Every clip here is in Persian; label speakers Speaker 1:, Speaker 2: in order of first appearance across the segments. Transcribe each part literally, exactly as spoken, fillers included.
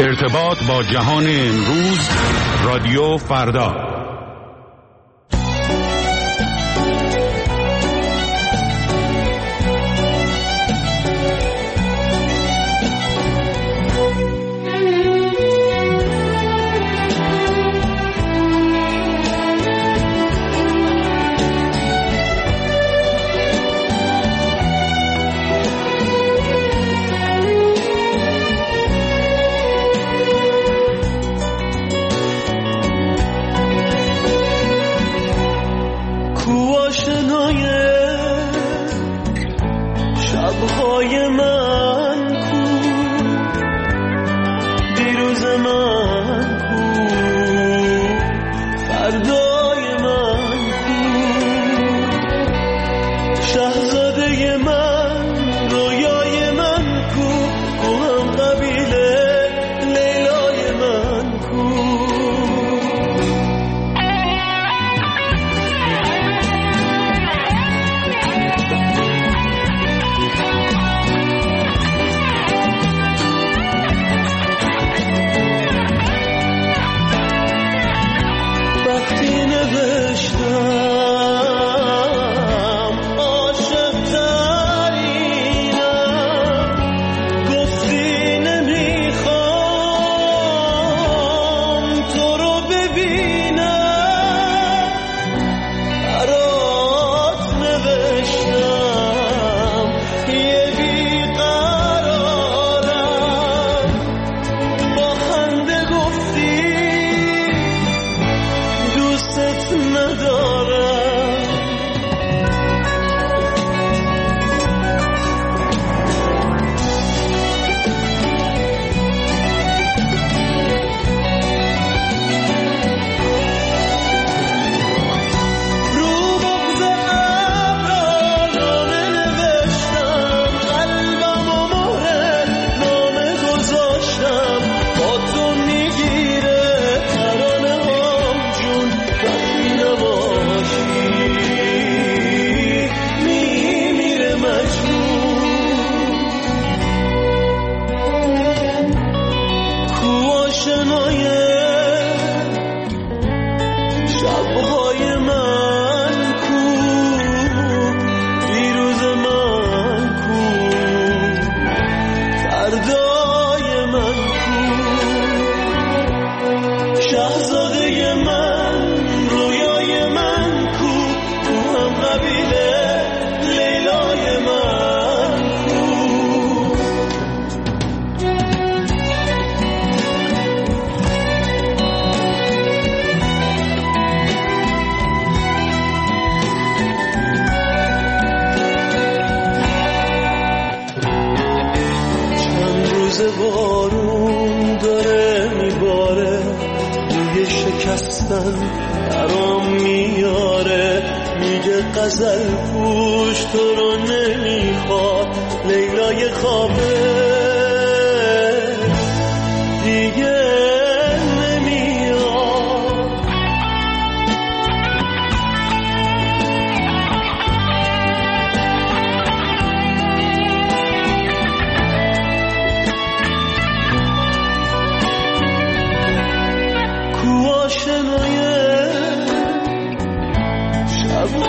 Speaker 1: ارتباط با جهان امروز، رادیو فردا.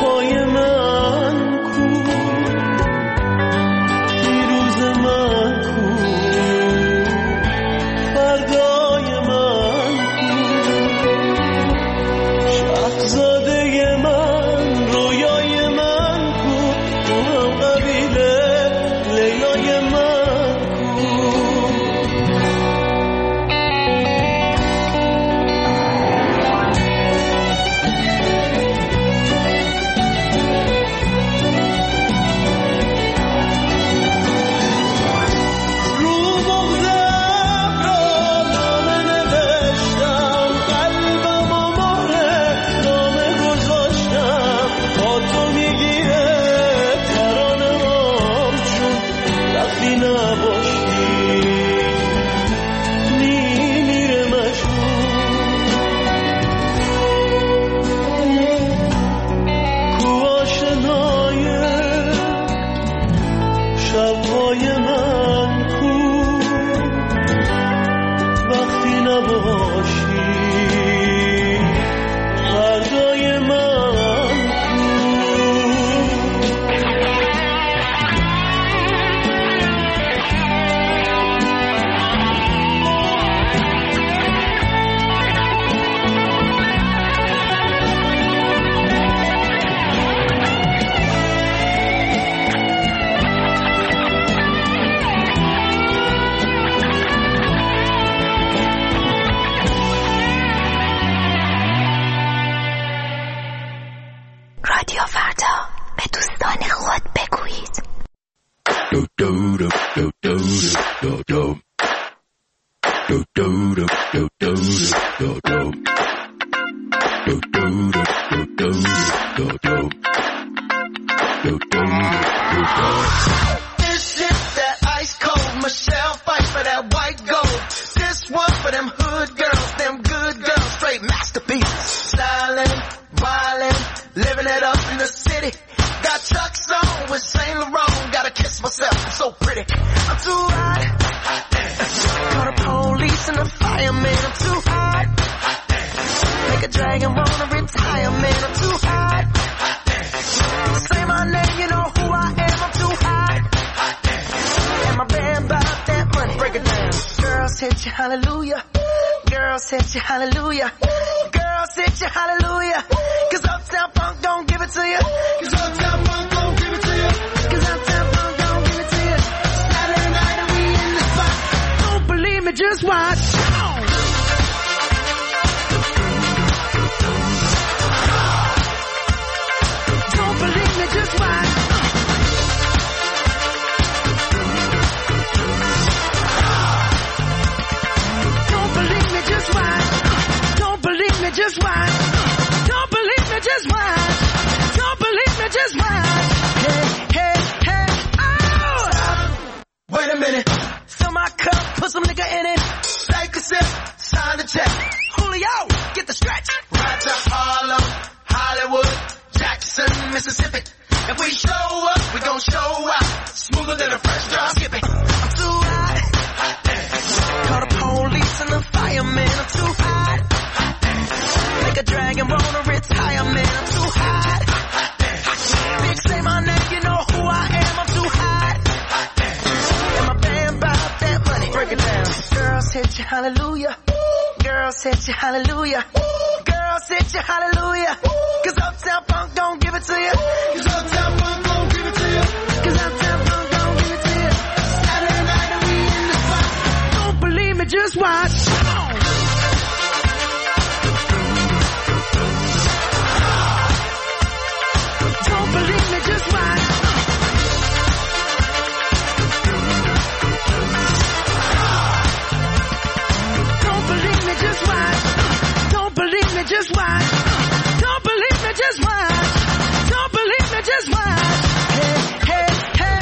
Speaker 2: من کو، دیروز من This shit that ice cold, Michelle fight for that white gold. This one for them hood girls, them good girls, straight masterpieces. Stylin', wildin', living it up in the city. Got Chuck's on with Saint Laurent, gotta kiss myself, I'm so pretty. I'm too hot. Call the police and the fireman, I'm too hot. Make a dragon wanna retire, man, I'm too hot. Say my name, you know who I am, I'm too hot. And my band bought that money, break it down. Girls hit you, hallelujah. Girls hit you, hallelujah. Girls hit you, hallelujah. Cause Uptown Funk don't give it to you. Cause Uptown Funk don't give it to you. Cause Uptown Funk don't give it to you. Saturday night and we in the spot. Don't believe me, just watch. Don't believe me, just watch. Don't believe me, just watch. Don't believe me, just watch. Don't believe me, just watch. Don't believe me, just watch. Hey, hey, hey, oh! Wait a minute. Fill my cup, put some nigga in it. Take a sip, sign the check. Julio, get the stretch. Right to Harlem, Hollywood, Jackson, Mississippi. If we show up, we gon' show out. Smoother than a fresh drop skipping. I'm too hot. Call the police and the fireman, I'm too hot. Make a dragon wanna retire, man, I'm too hot. Big say my name, you know who I am, I'm too hot. And my band bought that money, break it down. Girls hit you, hallelujah. Girls hit you, hallelujah. Girls hit you, hallelujah. Cause Uptown Funk don't give it to you. Cause Uptown Funk don't give it to you. Cause Uptown Funk don't give it to you. Saturday night and we in the spot. Don't believe me, just watch. Don't believe me, just watch. Don't believe me, just watch. Don't believe me, just watch. Don't believe me, just watch. Don't believe me, just watch. Hey, hey, hey,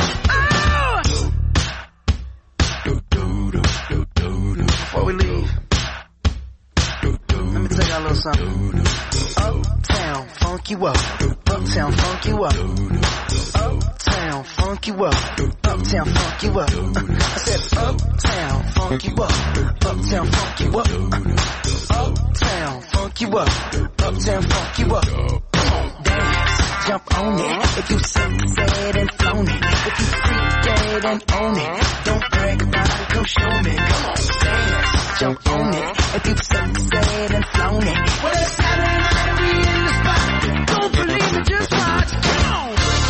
Speaker 2: oh! Before we leave, let me tell y'all a little something. Uptown, funk you up. Uptown, funk you up. Uptown, funk you up. Uptown, funk you up. I said uptown, funk you up. Uptown, funk you up. Uptown, funk you up. Uptown, funk you up. Dance, jump on it. If you sunset and flown it. If you freak dead and own it. Don't brag about it, come show me. Come on, dance, jump on it. If you sunset and flown it. Well, it's Saturday night and we in the spot. Don't believe it, just watch. Come on.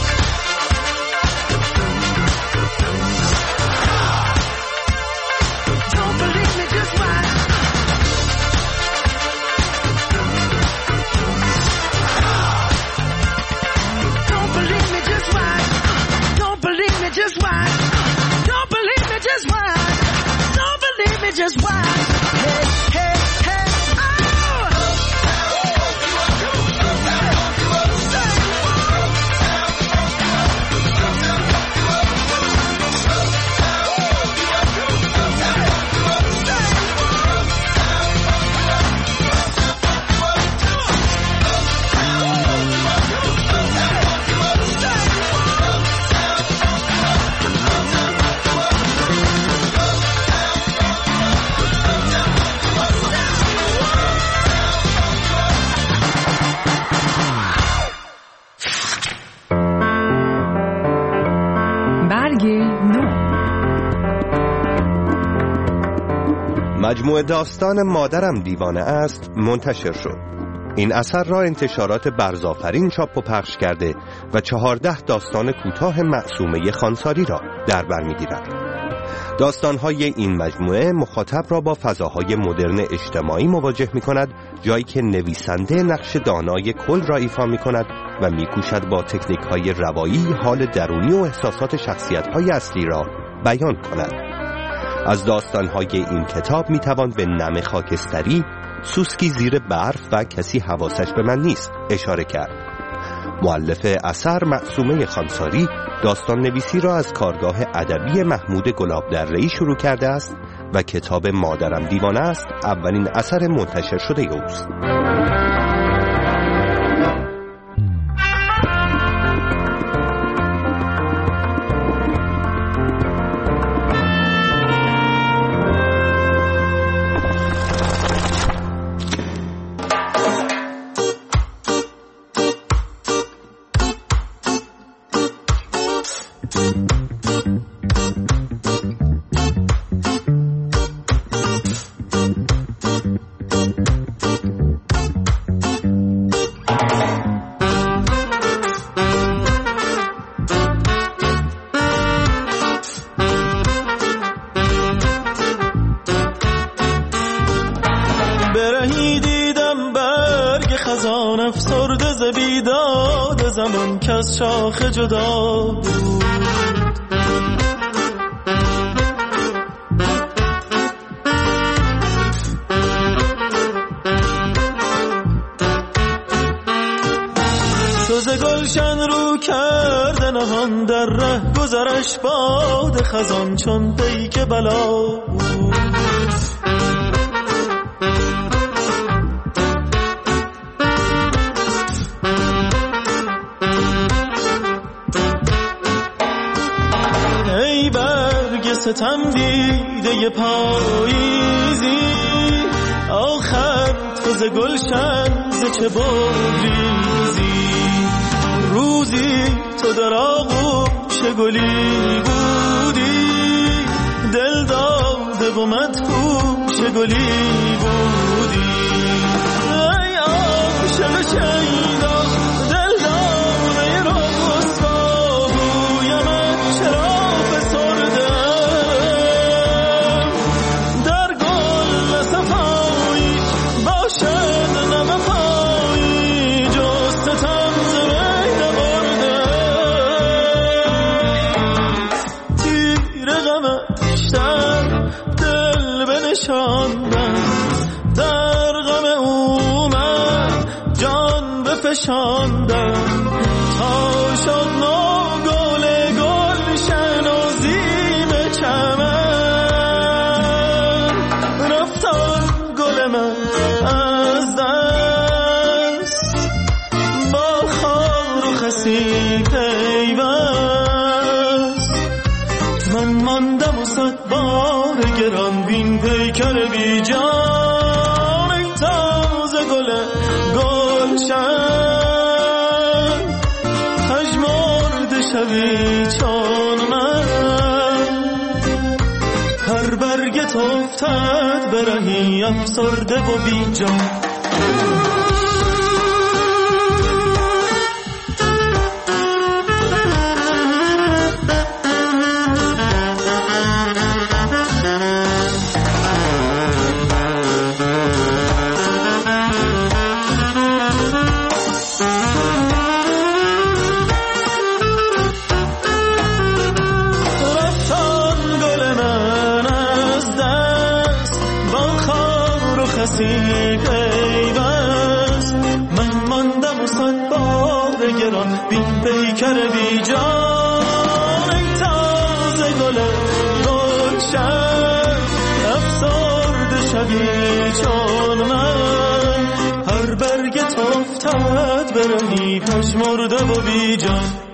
Speaker 2: Don't believe me, just watch. Don't believe me, just watch. Don't believe me, just watch. Don't believe me, just watch. Don't believe me, just watch. Hey, hey, hey, oh!
Speaker 3: مجموعه داستان مادرم دیوانه است منتشر شد. این اثر را انتشارات برزآفرین چاپ و پخش کرده و چهارده داستان کوتاه معصومه خانساری را در بر می‌گیرد. داستان‌های این مجموعه مخاطب را با فضاهای مدرن اجتماعی مواجه می‌کند، جایی که نویسنده نقش دانای کل را ایفا می‌کند و می‌کوشد با تکنیک‌های روایی حال درونی و احساسات شخصیت‌های اصلی را بیان کند. از داستان‌های این کتاب میتوان به نم خاکستری، سوسکی زیر برف و کسی حواسش به من نیست اشاره کرد. مؤلف اثر معصومه خانساری داستان نویسی را از کارگاه ادبی محمود گلابدره‌ای شروع کرده است و کتاب مادرم دیوانه است اولین اثر منتشر شده اوست.
Speaker 4: شاخ جدا بود سوز گلشن رو کرده نهان در ره گذرش باد خزان چون پیک بلا بود. ستم دیده پاییزی آخر تو ز گلشن ز چه بگریزی روزی تو در آغوش گلی بودی دل داده و مدهوش گلی بودی ای عاشق شیدا دل داده رسوا بویمت چرا در غم او من جان بفشاندم تا شد نو گل گلشن و زیم چمن رفتان گل من از دست با خار و خسی پیوست من ماندم و صد بار گران بین پیکر بی جان ای تازه گل گلشن پژمرده شوی چون من هر برگت افتد به رهی افسرده و بی جان من ماندم و صد بار گران بین پیکر بی جان ای تازه گل گلشن افسرده شوی چون من هر برگت افتد به رهی پژمرده و بی جان